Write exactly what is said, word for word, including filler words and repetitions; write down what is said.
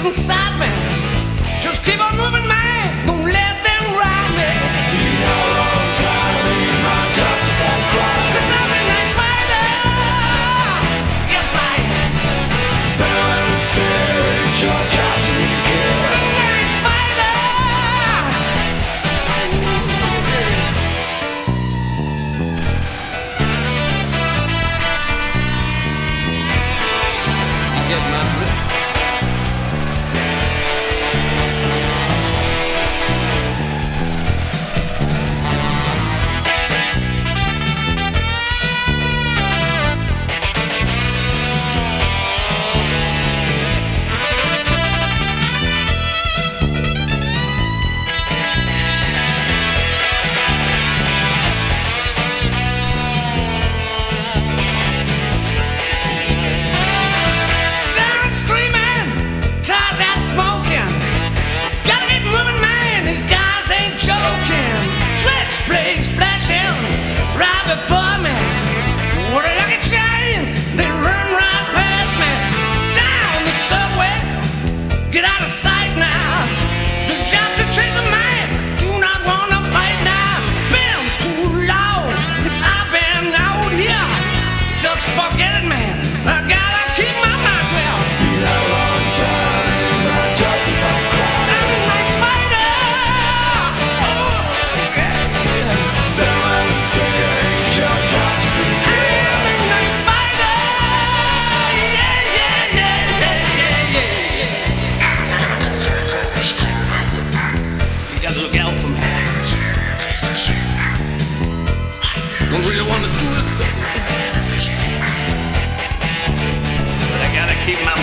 inside me. Just keep on moving, man. Don't let them ride me. Been a long time in my job to fight crime. Cause I'm a night fighter. Yes, I am. Stand and stare, it's your job to be a killer. The night fighter. You get my drift? Sound screaming, tires out smoking. Gotta get moving, man. These guys ain't joking. Switchblades flashing right before me. What a lucky chains, they run right past me. Down the subway, get out of sight now. The job to chase a man, do not wanna fight now. Been too long since I've been out here. Just forget it, man. I gotta keep my mind clear. Been a long time in my job to fight crime. I'm a night fighter. Oh, yeah. Stand and stare, it's your job to be a killer. I'm a night fighter. Yeah, yeah, yeah, yeah, yeah, yeah. You gotta look out for me. Don't really wanna do it, but I gotta keep my